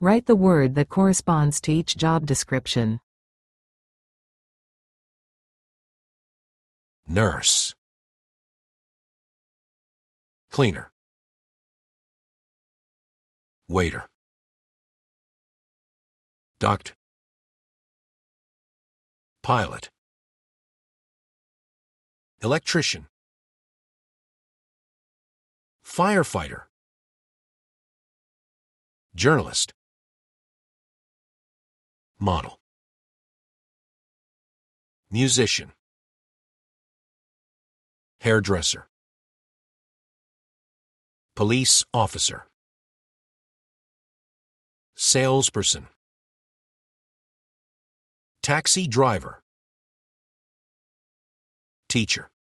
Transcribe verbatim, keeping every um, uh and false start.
Write the word that corresponds to each job description. Nurse. Cleaner. Waiter. Duct. Pilot. Electrician. Firefighter. Journalist. Model. Musician. Hairdresser. Police officer. Salesperson. Taxi driver. Teacher.